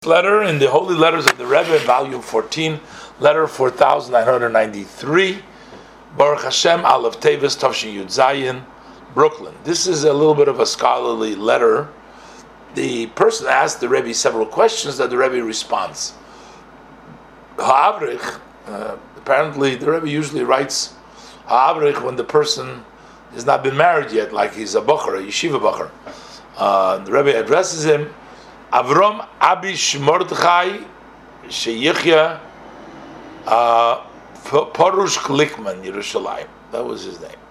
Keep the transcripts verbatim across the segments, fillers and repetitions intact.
Letter in the Holy Letters of the Rebbe, volume fourteen, letter four thousand nine hundred ninety-three, Baruch Hashem, Aleph Tevis, Tavshin Yud Zayin, Brooklyn. This is a little bit of a scholarly letter. The person asked the Rebbe several questions that the Rebbe responds. Ha'avrich, uh, apparently the Rebbe usually writes Ha'avrich when the person has not been married yet, like he's a Bachar, a Yeshiva Bachar. Uh, the Rebbe addresses him, Avram Abish Mordechai Sheyichya uh, Porush Klikman, Yerushalayim. That was his name.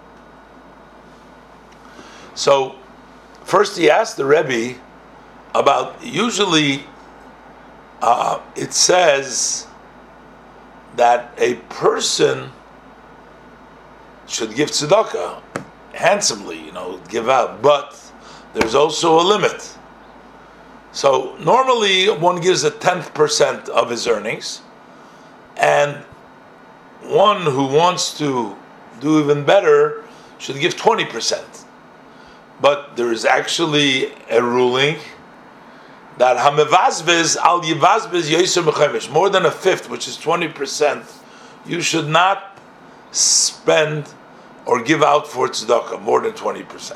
So, first he asked the Rebbe about, usually uh, it says that a person should give tzedakah handsomely, you know, give out, but there's also a limit. So normally one gives a tenth percent of his earnings, and one who wants to do even better should give twenty percent. But there is actually a ruling that hamevazvez al yivazvez yoser mechemish, more than a fifth, which is twenty percent, you should not spend or give out for tzedakah more than twenty percent.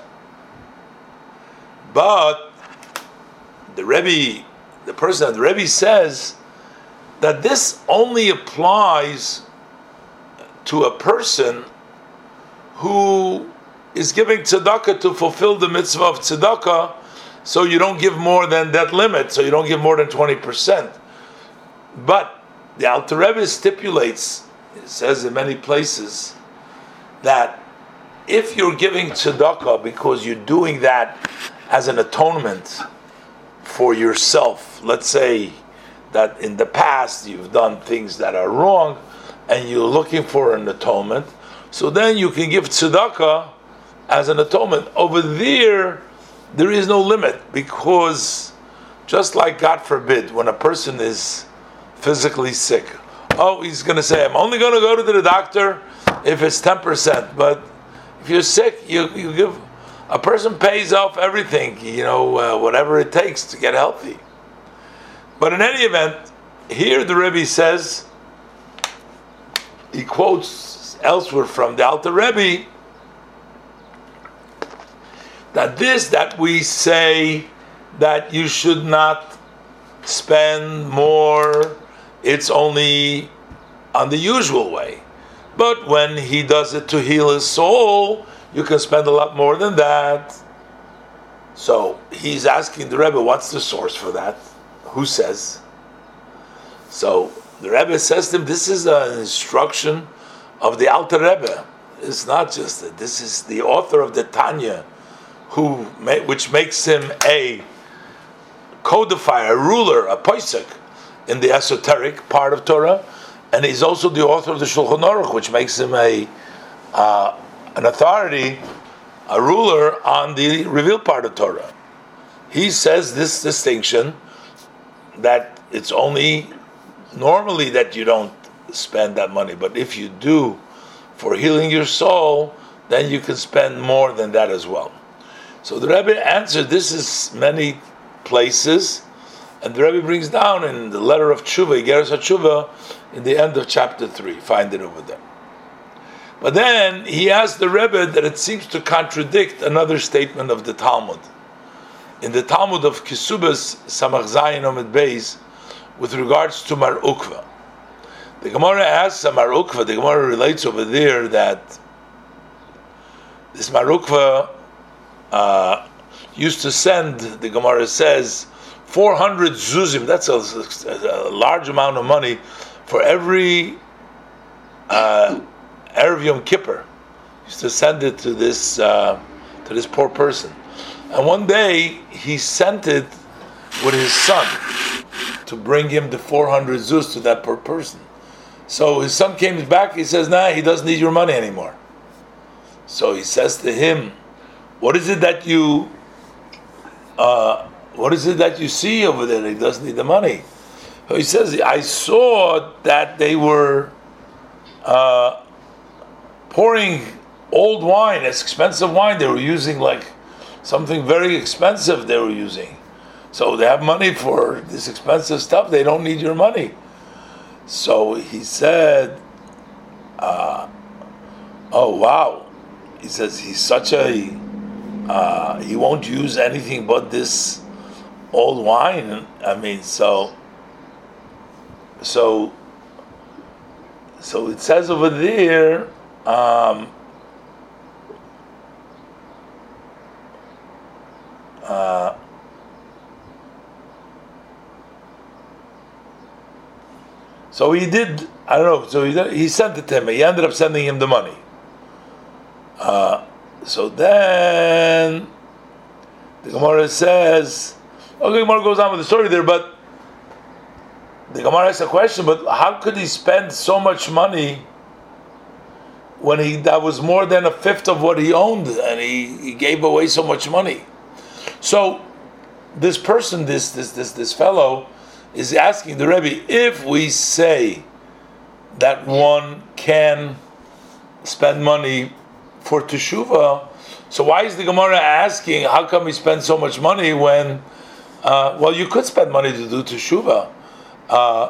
But the Rebbe, the person, the Rebbe says that this only applies to a person who is giving tzedakah to fulfill the mitzvah of tzedakah, so you don't give more than that limit, so you don't give more than twenty percent. But the Alter Rebbe stipulates, it says in many places, that if you're giving tzedakah because you're doing that as an atonement for yourself, let's say that in the past you've done things that are wrong and you're looking for an atonement, so then you can give tzedakah as an atonement. Over there, there is no limit, because just like, God forbid, when a person is physically sick, oh, he's going to say, I'm only going to go to the doctor if it's ten percent, but if you're sick, you, you give. A person pays off everything, you know, uh, whatever it takes to get healthy. But in any event, here the Rebbe says, he quotes elsewhere from the Alter Rebbe, that this, that we say that you should not spend more, it's only on the usual way. But when he does it to heal his soul, you can spend a lot more than that. So he's asking the Rebbe, what's the source for that? Who says? So the Rebbe says to him, this is an instruction of the Alter Rebbe. It's not just that. This is the author of the Tanya, who which makes him a codifier, a ruler, a posek in the esoteric part of Torah, and he's also the author of the Shulchan Aruch, which makes him a uh, an authority, a ruler on the revealed part of Torah. He says this distinction, that it's only normally that you don't spend that money, but if you do for healing your soul, then you can spend more than that as well. So the Rebbe answered, this is many places, and the Rebbe brings down in the letter of Tshuva, Igeres HaTshuva, in the end of chapter three. Find it over there. But then he asked the Rebbe that it seems to contradict another statement of the Talmud. In the Talmud of Kesubas Samach Zayin Omid Beis, with regards to Mar Ukva. The Gemara asks Mar Ukva, the Gemara relates over there that this Mar Ukva uh, used to send, the Gemara says, four hundred zuzim, that's a, a large amount of money, for every uh, Erev Yom Kippur. He used to send it to this uh, to this poor person. And one day he sent it with his son to bring him the four hundred zuz to that poor person. So his son came back, he says, nah, he doesn't need your money anymore. So he says to him, what is it that you uh, what is it that you see over there that he doesn't need the money? So he says, I saw that they were uh, pouring old wine, it's expensive wine they were using, like something very expensive they were using. So they have money for this expensive stuff. They don't need your money. So he said, uh, oh wow. He says he's such a, uh, he won't use anything but this old wine. I mean, so, so, so it says over there, um, uh, so he did, I don't know, so he, did, he sent it to him. He ended up sending him the money. Uh, so then the Gemara says, okay, Gemara goes on with the story there, but the Gemara asks a question, but how could he spend so much money when he that was more than a fifth of what he owned, and he, he gave away so much money? So this person, this this this this fellow, is asking the Rebbe, if we say that one can spend money for teshuvah, so why is the Gemara asking how come he spends so much money when, uh, well, you could spend money to do teshuvah. Uh,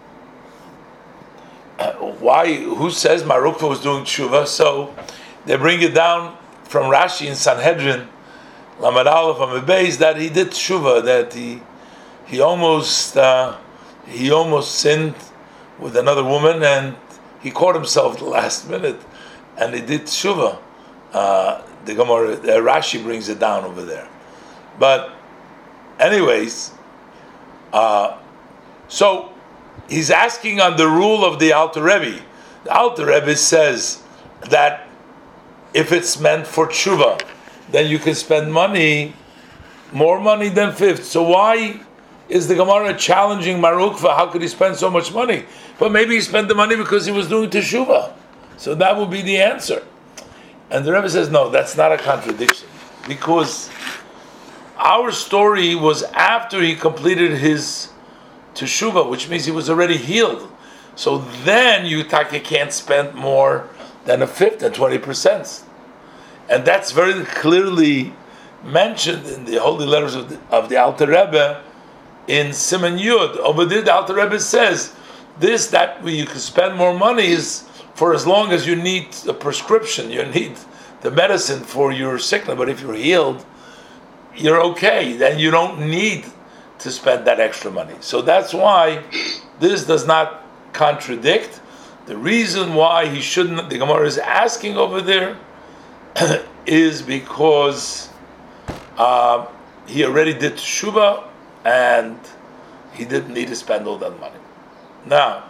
why? Who says Marukva was doing teshuvah? So they bring it down from Rashi in Sanhedrin, Lamed Aleph Amud Beis, that he did teshuvah, that he he almost uh, he almost sinned with another woman, and he caught himself the last minute, and he did teshuvah. Uh, the Gemara, the Rashi brings it down over there. But anyways, uh, so he's asking on the rule of the Alter Rebbe. The Alter Rebbe says that if it's meant for teshuvah, then you can spend money, more money than fifth. So why is the Gemara challenging Marukva? How could he spend so much money? But maybe he spent the money because he was doing teshuvah. So that would be the answer. And the Rebbe says, no, that's not a contradiction, because our story was after he completed his teshuvah, which means he was already healed. So then you taka can't spend more than a fifth and twenty percent. And that's very clearly mentioned in the holy letters of the, of the Alter Rebbe in Siman Yud. Over there, the Alter Rebbe says this, that way you can spend more money is for as long as you need a prescription, you need the medicine for your sickness. But if you're healed, you're okay. Then you don't need to spend that extra money. So that's why this does not contradict. The reason why he shouldn't, the Gemara is asking over there, is because uh, he already did teshuvah and he didn't need to spend all that money. Now,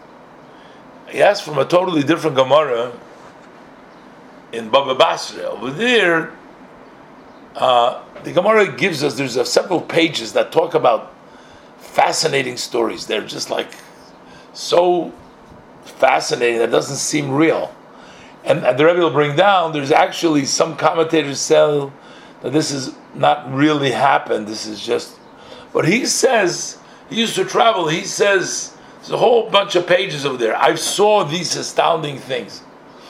he asked from a totally different Gemara in Baba Basra. Over there, uh, the Gemara gives us, there's uh, several pages that talk about fascinating stories. They're just like so fascinating that doesn't seem real. And, and the Rebbe will bring down, there's actually some commentators say that this is not really happened, this is just, but he says, he used to travel, he says, there's a whole bunch of pages over there. I saw these astounding things.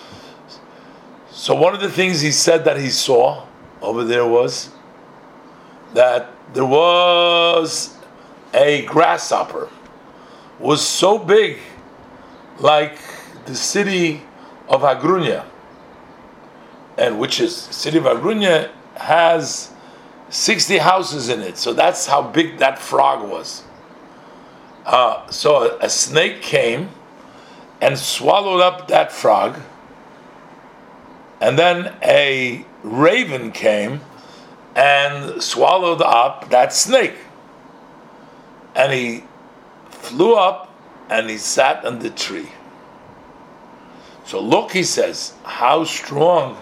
So one of the things he said that he saw over there was that there was a grasshopper, was so big, like the city of Agrunya, and which is the city of Agrunya has sixty houses in it. So that's how big that frog was. Uh, so a, a snake came and swallowed up that frog, and then a raven came and swallowed up that snake, and he flew up and he sat on the tree. So look, he says, how strong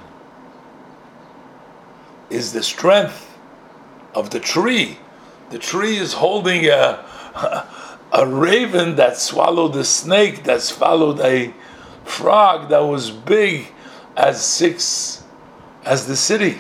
is the strength of the tree. The tree is holding a a raven that swallowed a snake, that swallowed a frog that was big as six, as the city.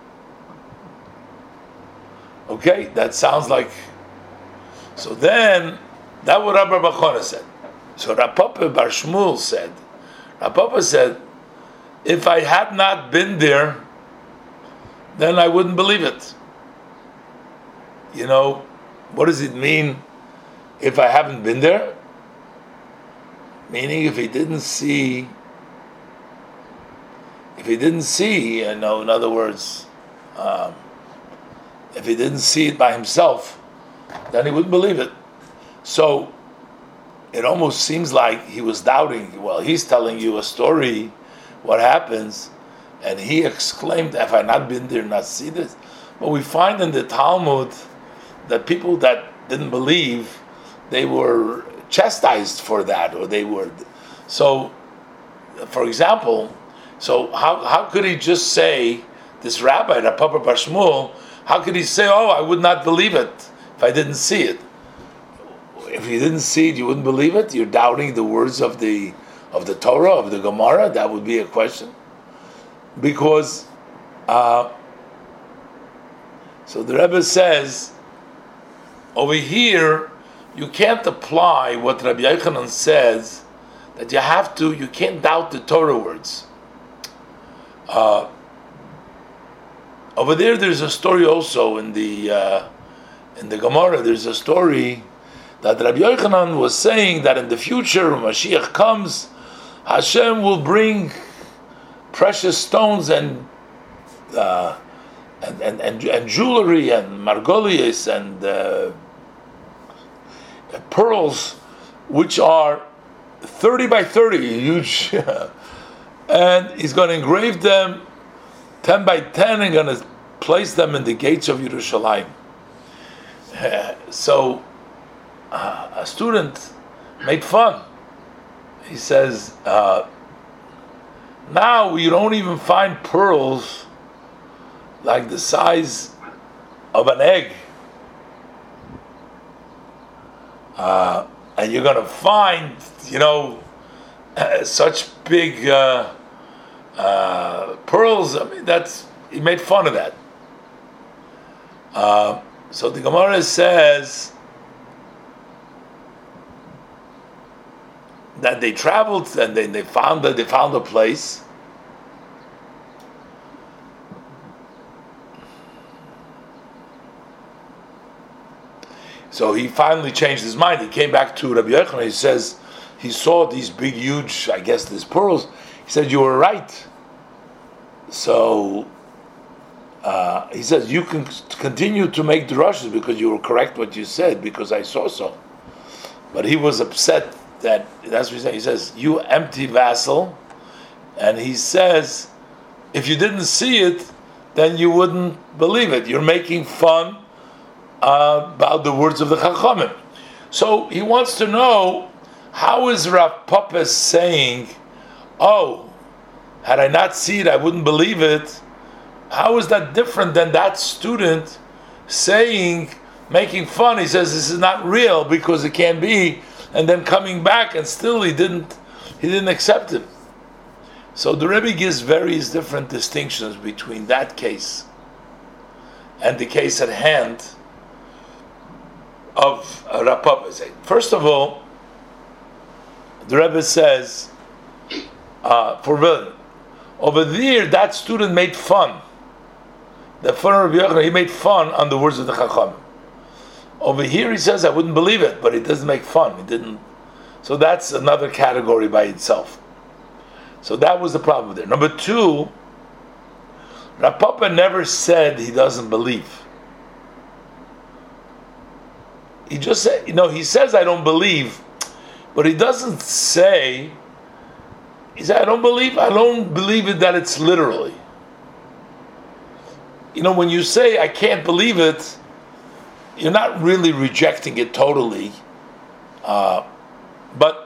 Okay, that sounds like, so then, that what Rabbi Bachona said. So Rapapa Bar Shmuel said, Rapapa said, if I had not been there, then I wouldn't believe it. You know, What does it mean if I haven't been there? Meaning if he didn't see, if he didn't see, you know, in other words, um, if he didn't see it by himself, then he wouldn't believe it. So it almost seems like he was doubting. Well, he's telling you a story, what happens, and he exclaimed, "Have I not been there, not see this?" But we find in the Talmud that people that didn't believe, they were chastised for that, or they were. So, for example, so how how could he just say, this rabbi, the Papa Bar Shmuel, how could he say, "Oh, I would not believe it if I didn't see it"? If you didn't see it, you wouldn't believe it. You're doubting the words of the of the Torah, of the Gemara. That would be a question, because. Uh, so the Rebbe says over here, you can't apply what Rabbi Yochanan says, that you have to. You can't doubt the Torah words. Uh, over there, there's a story also in the uh, in the Gemara. There's a story that Rabbi Yochanan was saying that in the future, when Mashiach comes, Hashem will bring precious stones and uh, and, and, and and jewelry and margolies and uh, pearls, which are thirty by thirty, huge, and he's going to engrave them ten by ten and going to place them in the gates of Yerushalayim. Uh, so. Uh, a student made fun. He says, uh, now you don't even find pearls like the size of an egg. Uh, and you're going to find, you know, uh, such big uh, uh, pearls. I mean, that's, he made fun of that. Uh, so the Gemara says, that they traveled and they, they found that they found a place. So he finally changed his mind. He came back to Rabbi Yochanan. He says he saw these big, huge, I guess, these pearls. He said, "You were right." So uh, he says, "You can continue to make drushes because you were correct what you said, because I saw so." But he was upset. That that's what he says. He says, "You empty vassal," and he says, "If you didn't see it, then you wouldn't believe it. You're making fun uh, about the words of the Chachamim." So he wants to know, how is Rav Papa saying, "Oh, had I not seen it, I wouldn't believe it"? How is that different than that student saying, making fun? He says this is not real because it can't be. And then coming back, and still he didn't, he didn't accept it. So the Rebbe gives various different distinctions between that case and the case at hand of uh, Rav Papa. First of all, the Rebbe says, uh, for Vilna, over there, that student made fun. The fun of Rabbi Yochanan, he made fun on the words of the Chacham. Over here he says, I wouldn't believe it, but he doesn't make fun. He didn't. So that's another category by itself. So that was the problem there. Number two, Rav Papa never said he doesn't believe. He just said, you know, he says I don't believe, but he doesn't say, he said, I don't believe, I don't believe it that it's literally. You know, when you say I can't believe it, you're not really rejecting it totally, uh, but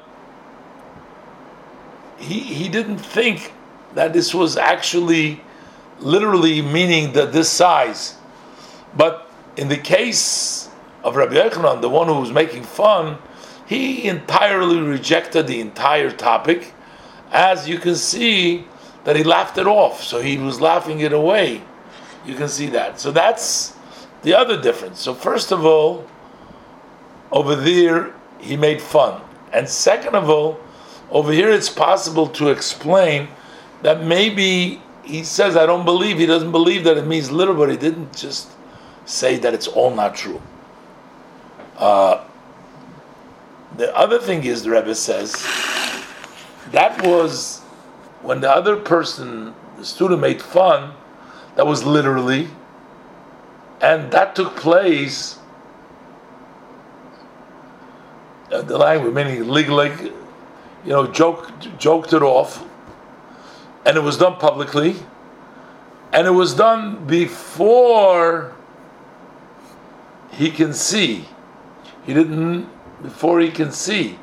he he didn't think that this was actually literally meaning that this size. But in the case of Rabbi Yochanan, the one who was making fun, he entirely rejected the entire topic. As you can see that he laughed it off, so he was laughing it away. You can see that. So that's the other difference. So first of all, over there he made fun, and second of all, over here it's possible to explain that maybe he says I don't believe. He doesn't believe that it means literal, but he didn't just say that it's all not true. Uh, the other thing is, the Rebbe says, that was when the other person, the student, made fun, that was literally, and that took place, uh, the language, meaning legally, you know, joked, joked it off, and it was done publicly, and it was done before he can see. He didn't, before he can see.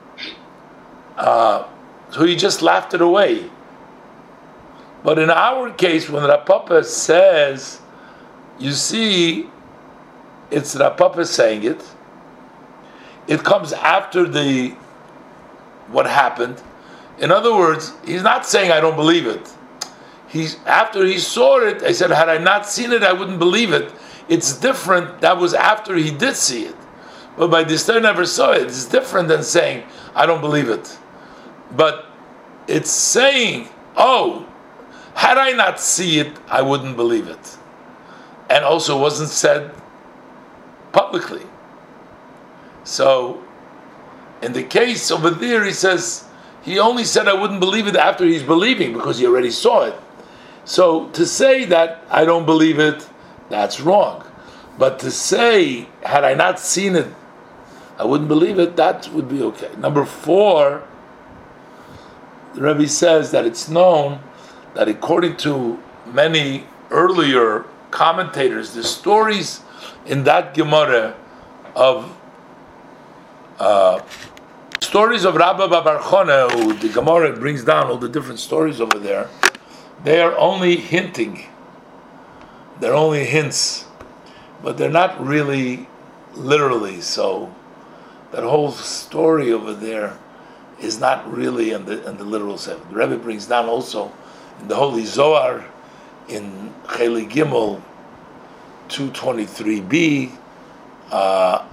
Uh, so he just laughed it away. But in our case, when Rav Papa says, you see, it's Rav Papa saying it, it comes after the what happened. In other words, he's not saying I don't believe it. He's after he saw it, I said, had I not seen it, I wouldn't believe it. It's different. That was after he did see it. But by this time never saw it. It's different than saying, I don't believe it. But it's saying, oh, had I not see it, I wouldn't believe it. And also wasn't said publicly. So, in the case over there, he says, he only said I wouldn't believe it after he's believing, because he already saw it. So, to say that I don't believe it, that's wrong. But to say, had I not seen it, I wouldn't believe it, that would be okay. Number four, the Rebbe says that it's known that according to many earlier commentators, the stories in that Gemara of uh, stories of Rabba Bar Chona, who the Gemara brings down all the different stories over there, they are only hinting. They're only hints, but they're not really literally. So that whole story over there is not really in the in the literal sense. The Rebbe brings down also in the Holy Zohar in Cheli Gimel two twenty-three b, uh,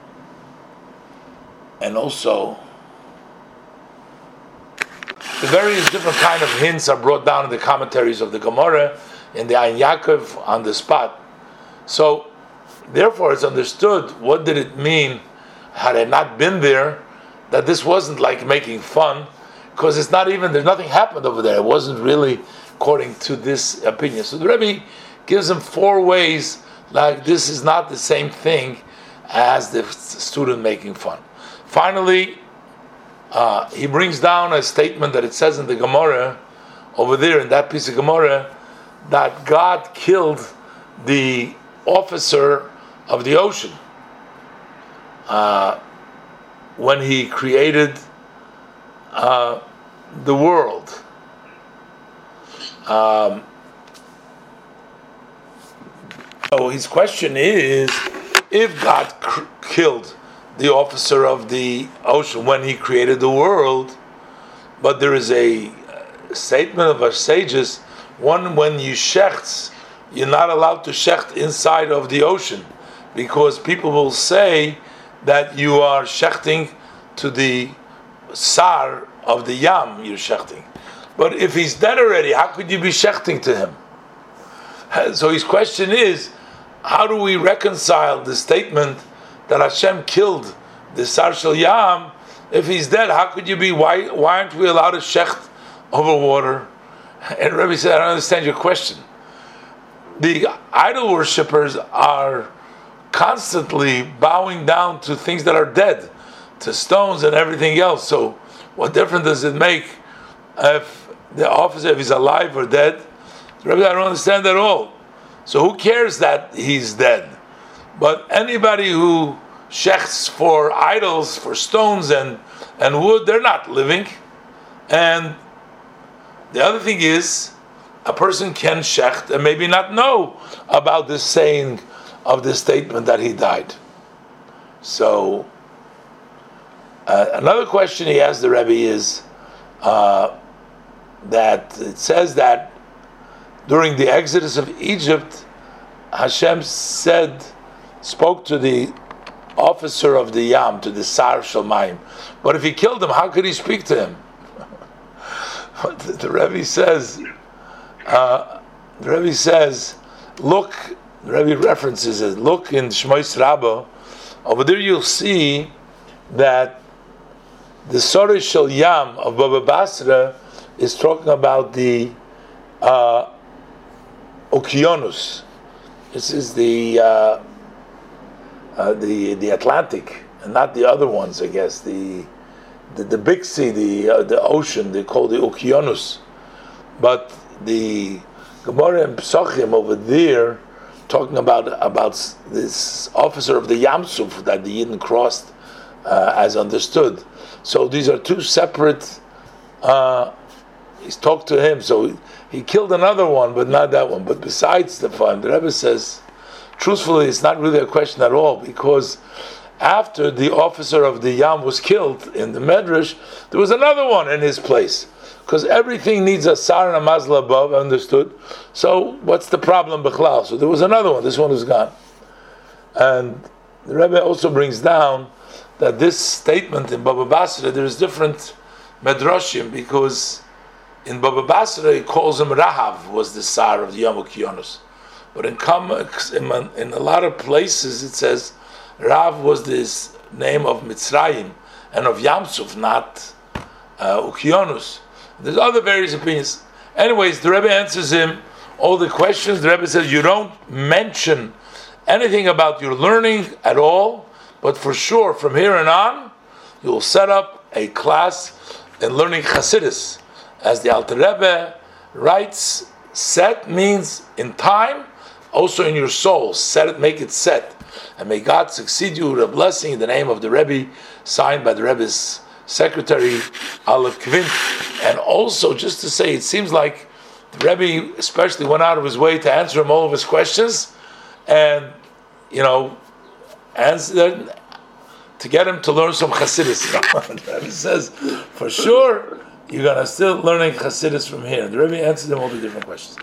and also the various different kind of hints are brought down in the commentaries of the Gemara in the Ein Yaakov on the spot. So therefore it's understood, what did it mean, had I not been there, that this wasn't like making fun, because it's not even, there's nothing happened over there. It wasn't really according to this opinion. So the Rebbe gives him four ways, like this is not the same thing as the student making fun. Finally, uh, he brings down a statement that it says in the Gemara, over there in that piece of Gemara, that God killed the officer of the ocean uh, when he created uh, the world. Um, so his question is, if God cr- killed the officer of the ocean when he created the world, but there is a statement of our sages, one, when you shechts, you're not allowed to shecht inside of the ocean, because people will say that you are shechting to the sar of the yam, you're shechting. But if he's dead already, how could you be shechting to him? So his question is, how do we reconcile the statement that Hashem killed the sar shel yam? If he's dead, how could you be, why, why aren't we allowed to shecht over water? And Rebbe said, I don't understand your question. The idol worshippers are constantly bowing down to things that are dead, to stones and everything else. So what difference does it make if the officer, if he's alive or dead? Rebbe, I don't understand at all. So who cares that he's dead? But anybody who shechts for idols, for stones and, and wood, they're not living. And the other thing is, a person can shecht and maybe not know about this saying of this statement that he died. So, uh, another question he asked the Rebbe is uh, that it says that during the exodus of Egypt, Hashem said, spoke to the officer of the Yam, to the Sar Shalmayim. But if he killed him, how could he speak to him? the, the Rebbe says, uh, the Rebbe says, look, the Rebbe references it, look in Shmois Rabbah, Over there you'll see that the Sorei Shel Yam of Baba Basra is talking about the uh, Okeanos. This is the uh, uh, the the Atlantic, and not the other ones. I guess the the, the big sea, the uh, the ocean. They call the Okeanos, but the Gemara and Pesachim over there talking about about this officer of the Yamsuf that the Yidden crossed uh, as understood. So these are two separate. Uh, he's talked to him, so he killed another one, but not that one. But besides the fun, the Rebbe says, truthfully, it's not really a question at all, because after the officer of the Yam was killed in the Medrash, there was another one in his place. Because everything needs a sar and a mazla above, understood? So what's the problem, Bechlal? So there was another one, this one was gone. And the Rebbe also brings down that this statement in Baba Basra, there is different Medrashim, because in Baba Basra he calls him Rahav, was the sar of the Yam Okeanos. But in, in, in a lot of places it says Rav was this name of Mitzrayim and of Yamsuf, not uh, Okeanos. There's other various opinions. Anyways, the Rebbe answers him all the questions. The Rebbe says you don't mention anything about your learning at all, but for sure from here on on you will set up a class in learning Chassidus. As the Alter Rebbe writes, set means in time, also in your soul. Set it, make it set. And may God succeed you with a blessing in the name of the Rebbe, signed by the Rebbe's secretary, Aleph Kvint. And also, just to say, it seems like the Rebbe especially went out of his way to answer him all of his questions, and, you know, answer, to get him to learn some Chassidus. The Rebbe says, for sure, you're going to still learning Chassidus from here. The Rebbe answered him all the different questions.